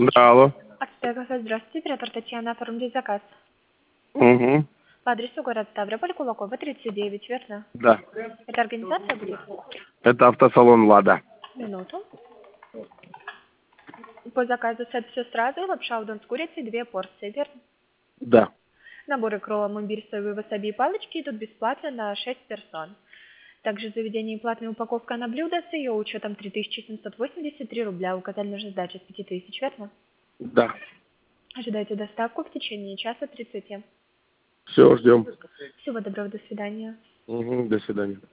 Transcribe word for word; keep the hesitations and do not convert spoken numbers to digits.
Да, алло. Артекоса, здравствуйте, оператор Татьяна, оформить заказ. Угу. По адресу город Ставрополь, Кулакова, тридцать девять, верно? Да. Это организация будет? Это автосалон «Лада». Минуту. По заказу сет все сразу, лапша удон с курицей, две порции, верно? Да. Наборы кролла, мумбирь, соевые васаби и палочки идут бесплатно на шесть персон. Также в заведении платная упаковка на блюдо с ее учетом три тысячи семьсот восемьдесят три рубля. Указали нужно сдача с пяти тысяч, верно? Да. Ожидайте доставку в течение часа тридцати. Все, ждем. Всего доброго, до свидания. Угу. До свидания.